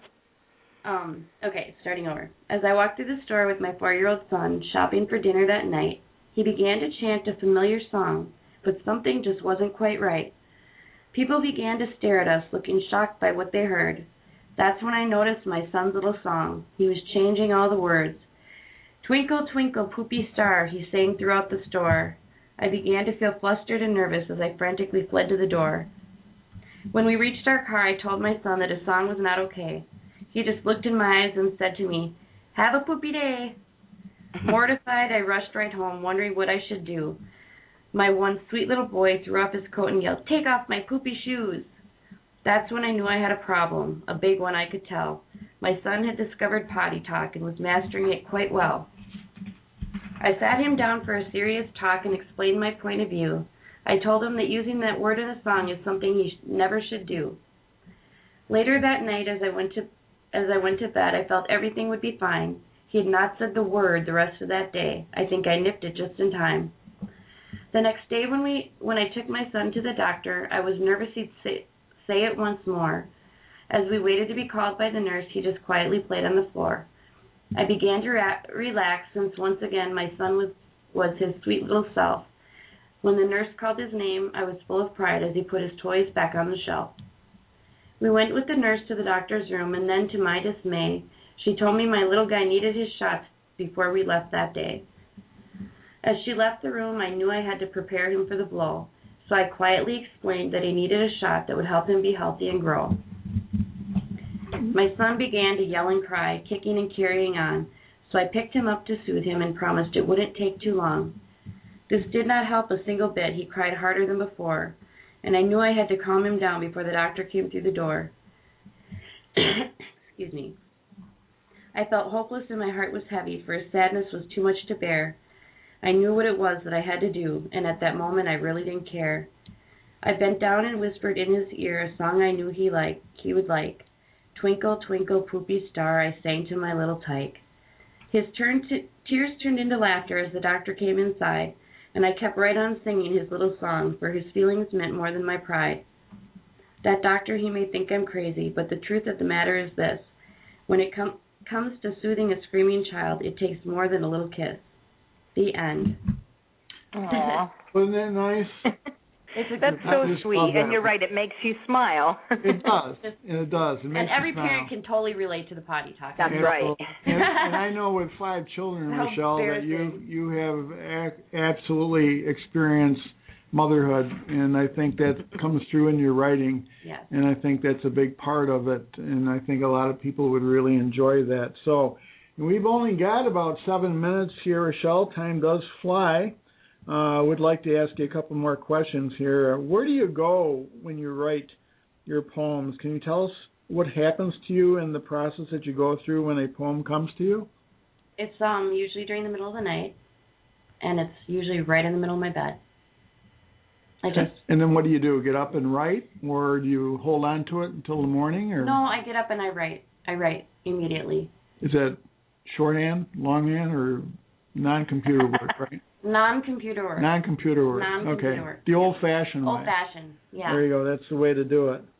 Okay, starting over. As I walked through the store with my 4-year-old son, shopping for dinner that night, he began to chant a familiar song, but something just wasn't quite right. People began to stare at us, looking shocked by what they heard. That's when I noticed my son's little song. He was changing all the words. Twinkle, twinkle, poopy star, he sang throughout the store. I began to feel flustered and nervous as I frantically fled to the door. When we reached our car, I told my son that his song was not okay. He just looked in my eyes and said to me, "Have a poopy day." Mortified, I rushed right home, wondering what I should do. My one sweet little boy threw off his coat and yelled, "Take off my poopy shoes!" That's when I knew I had a problem, a big one I could tell. My son had discovered potty talk and was mastering it quite well. I sat him down for a serious talk and explained my point of view. I told him that using that word in a song is something he never should do. Later that night, as I went to bed, I felt everything would be fine. He had not said the word the rest of that day. I think I nipped it just in time. The next day when I took my son to the doctor, I was nervous he'd say it once more. As we waited to be called by the nurse, he just quietly played on the floor. I began to relax since once again my son was his sweet little self. When the nurse called his name, I was full of pride as he put his toys back on the shelf. We went with the nurse to the doctor's room, and then, to my dismay, she told me my little guy needed his shots before we left that day. As she left the room, I knew I had to prepare him for the blow, so I quietly explained that he needed a shot that would help him be healthy and grow. My son began to yell and cry, kicking and carrying on, so I picked him up to soothe him and promised it wouldn't take too long. This did not help a single bit. He cried harder than before, and I knew I had to calm him down before the doctor came through the door. Excuse me. I felt hopeless and my heart was heavy, for his sadness was too much to bear. I knew what it was that I had to do, and at that moment I really didn't care. I bent down and whispered in his ear a song I knew he would like. Twinkle, twinkle, poopy star, I sang to my little tyke. His tears turned into laughter as the doctor came inside, and I kept right on singing his little song, for his feelings meant more than my pride. That doctor, he may think I'm crazy, but the truth of the matter is this. When it comes to soothing a screaming child, it takes more than a little kiss. The end. Aww. Wasn't that nice? That's so sweet, and you're right, it makes you smile. It does, it does. It makes and every you smile. parent can totally relate to the potty talk. That's right. And I know with 5 children, How Rochelle, that you have absolutely experienced motherhood, and I think that comes through in your writing. Yes. And I think that's a big part of it, and I think a lot of people would really enjoy that. So we've only got about 7 minutes here, Rochelle. Time does fly. I would like to ask you a couple more questions here. Where do you go when you write your poems? Can you tell us what happens to you in the process that you go through when a poem comes to you? It's usually during the middle of the night, and it's usually right in the middle of my bed. And then what do you do? Get up and write, or do you hold on to it until the morning? Or? No, I get up and I write. I write immediately. Is that shorthand, longhand, or non-computer work, right? Non-computer work. Non-computer work. Non-computer work. The old-fashioned way. Old-fashioned, yeah. There you go. That's the way to do it.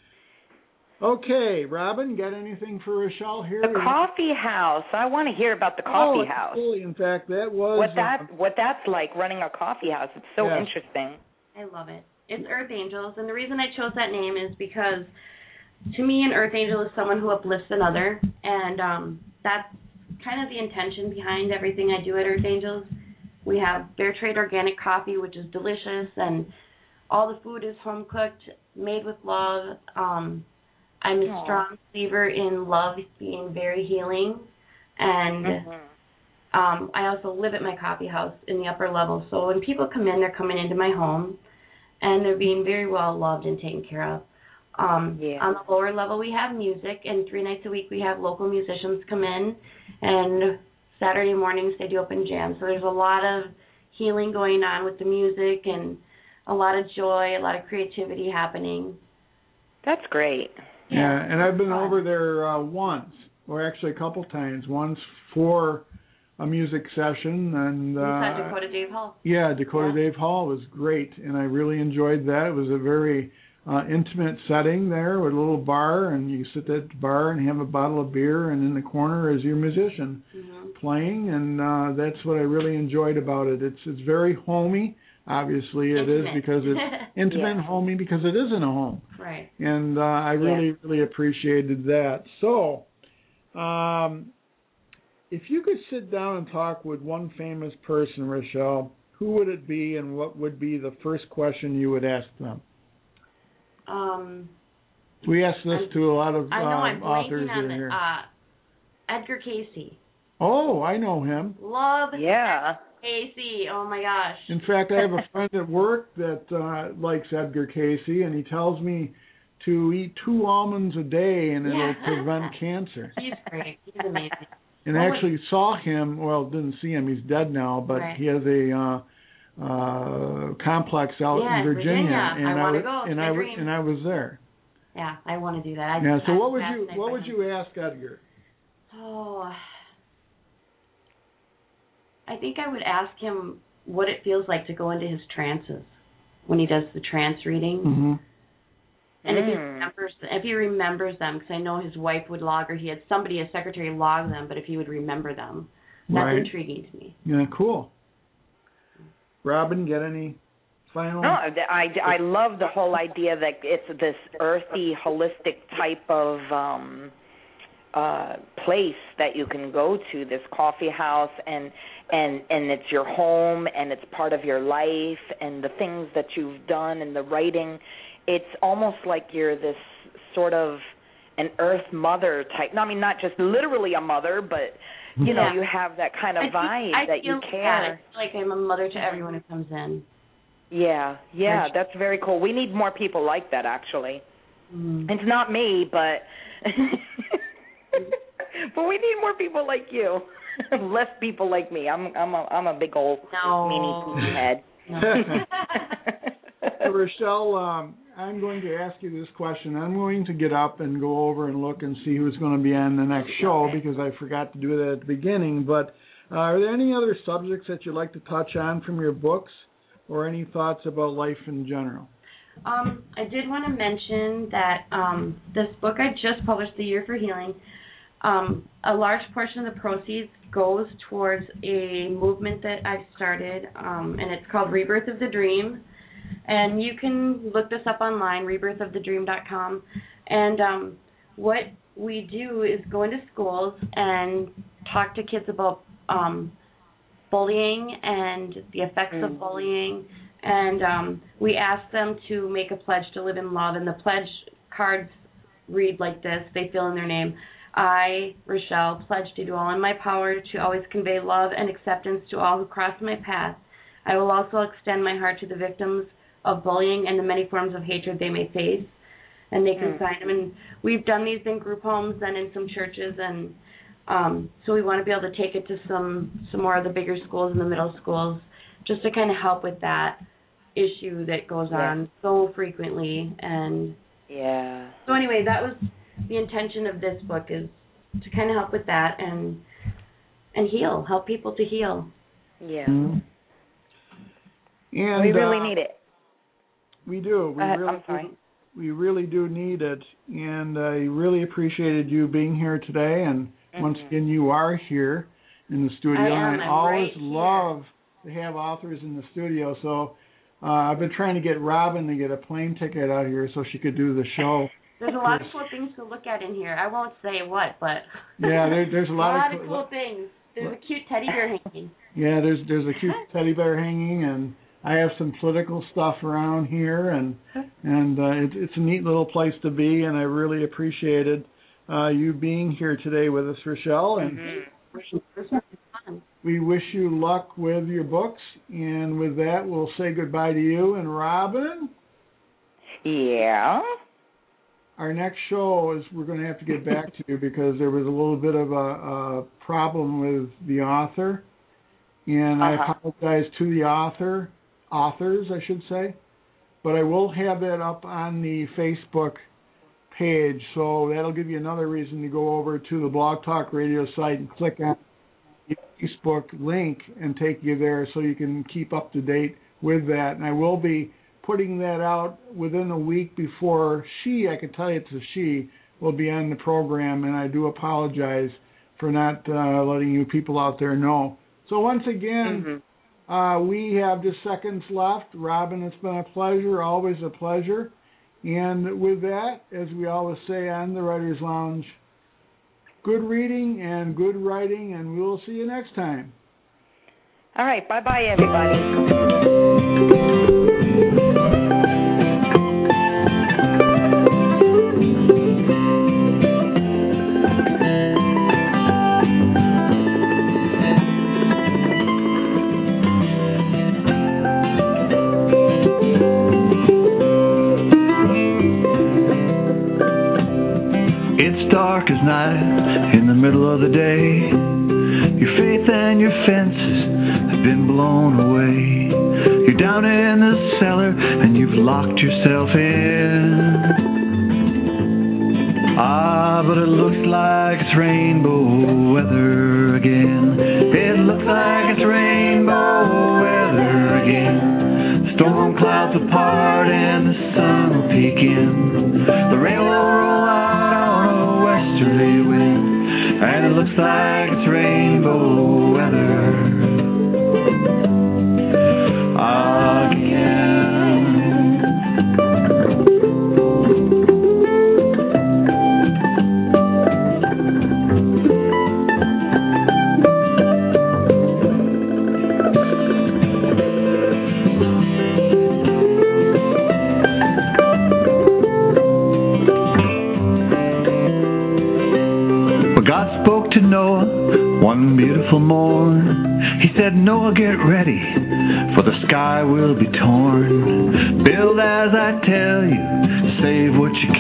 Okay, Robin, got anything for Rochelle here? The coffee house. I want to hear about the coffee house. Absolutely. In fact, that was what that's like, running a coffee house. It's so interesting. I love it. It's Earth Angels, and the reason I chose that name is because to me an Earth Angel is someone who uplifts another, and that's kind of the intention behind everything I do at Earth Angels. We have Fair Trade Organic coffee, which is delicious, and all the food is home-cooked, made with love. I'm a strong believer in love being very healing, and I also live at my coffee house in the upper level. So when people come in, they're coming into my home, and they're being very well loved and taken care of. On the lower level, we have music, and 3 nights a week we have local musicians come in, and Saturday mornings they do open jams. So there's a lot of healing going on with the music and a lot of joy, a lot of creativity happening. That's great. Yeah, and I've been over there once, or actually a couple times. Once for a music session, and at Dakota Dave Hall. Yeah, Dakota Dave Hall was great, and I really enjoyed that. It was a very intimate setting there with a little bar, and you sit at the bar and have a bottle of beer, and in the corner is your musician playing, and that's what I really enjoyed about it. It's very homey. Obviously, it is because it's intimate and homey because it is in a home. Right. And I really appreciated that. So, if you could sit down and talk with one famous person, Rochelle, who would it be, and what would be the first question you would ask them? We ask this to a lot of authors I'm blanking on here. Edgar Casey. Oh, I know him. Love Yeah. Casey. Oh my gosh. In fact, I have a friend at work that likes Edgar Casey, and he tells me to eat 2 almonds a day, and it'll prevent cancer. He's great. He's amazing. And I actually saw him. Well, didn't see him. He's dead now, but he has a complex out in Virginia, and I was there. Yeah, I want to do that. So what would you ask Edgar? Oh, I think I would ask him what it feels like to go into his trances when he does the trance reading. Mm-hmm. And if he remembers them, because I know his wife would log, or he had somebody, a secretary, log them, but if he would remember them. That's intriguing to me. Yeah, cool. Robin, get any final? No, I love the whole idea that it's this earthy, holistic type of place that you can go to, this coffee house, and it's your home, and it's part of your life, and the things that you've done, and the writing. It's almost like you're this sort of an earth mother type. No, I mean, not just literally a mother, but, you know, you have that kind of vibe that you care. I feel like I'm a mother to everyone who comes in. Yeah, that's very cool. We need more people like that, actually. Mm. It's not me, but but we need more people like you. Less people like me. I'm a big old meanie head. No. So Rochelle, I'm going to ask you this question. I'm going to get up and go over and look and see who's going to be on the next show because I forgot to do that at the beginning. But are there any other subjects that you'd like to touch on from your books or any thoughts about life in general? I did want to mention that this book I just published, The Year for Healing, a large portion of the proceeds goes towards a movement that I've started, and it's called Rebirth of the Dream. And you can look this up online, rebirthofthedream.com. And what we do is go into schools and talk to kids about bullying and the effects of bullying. And we ask them to make a pledge to live in love. And the pledge cards read like this. They fill in their name. I, Rochelle, pledge to do all in my power to always convey love and acceptance to all who cross my path. I will also extend my heart to the victims of bullying and the many forms of hatred they may face. And they can sign them. And we've done these in group homes and in some churches. And so we want to be able to take it to some more of the bigger schools and the middle schools just to kind of help with that issue that goes on so frequently. And so anyway, that was the intention of this book, is to kind of help with that and heal, help people to heal. Yeah. Mm-hmm. And we really need it. We do. We really do need it. And I really appreciated you being here today. And once again, you are here in the studio. And I always love to have authors in the studio. So I've been trying to get Robin to get a plane ticket out here so she could do the show. There's a lot of cool things to look at in here. I won't say what, but there's a lot of cool things. There's a cute teddy bear hanging. Yeah, there's a cute teddy bear hanging, and I have some political stuff around here, and it's a neat little place to be, and I really appreciated you being here today with us, Rochelle. And we wish you luck with your books, and with that, we'll say goodbye to you. And Robin? Yeah? Our next show is we're going to have to get back to you because there was a little bit of a problem with the author, and I apologize to the authors, I should say, but I will have that up on the Facebook page, so that'll give you another reason to go over to the Blog Talk Radio site and click on the Facebook link and take you there so you can keep up to date with that. And I will be putting that out within a week before I can tell you it's a she, will be on the program, and I do apologize for not letting you people out there know. So once again, we have just seconds left. Robin, it's been a pleasure, always a pleasure. And with that, as we always say on the Writer's Lounge, good reading and good writing, and we'll see you next time. All right, bye-bye, everybody. another day. Your faith and your fences have been blown away. You're down in the cellar and you've locked yourself in. Ah, but it looks like it's rainbow weather again. It looks like it's rainbow weather again. Storm clouds apart and the sun will peek in. The rain will roll out on a westerly wind, and it looks like it's rainbow weather again. Noah, one beautiful morn, he said, Noah, get ready, for the sky will be torn. Build as I tell you, save what you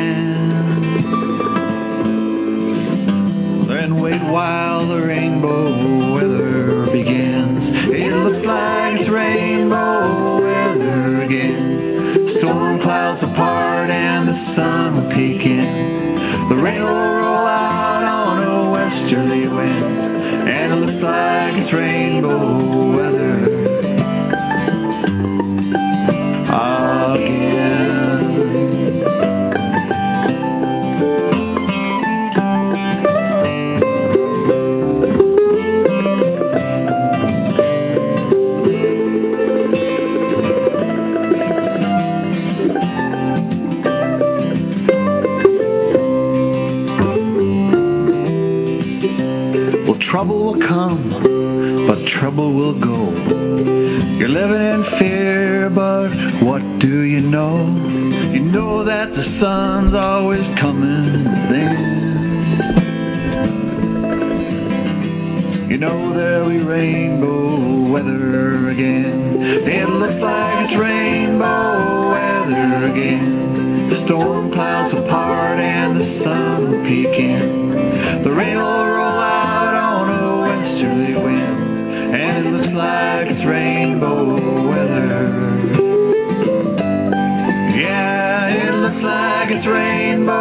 can. Then wait while the rainbow weather begins. It looks like it's rainbow weather again. Storm clouds apart and the sun will peek in. The rain will roll out on a westerly wind, and it looks like it's rainbow weather again. Trouble will come, but trouble will go. You're living in fear, but what do you know? You know that the sun's always coming then. You know there'll be rainbow weather again. It looks like it's rainbow weather again. The storm clouds apart and the sun will peek in. The rain will roll out on a westerly wind, and it looks like it's rainbow weather. Yeah, it looks like it's rainbow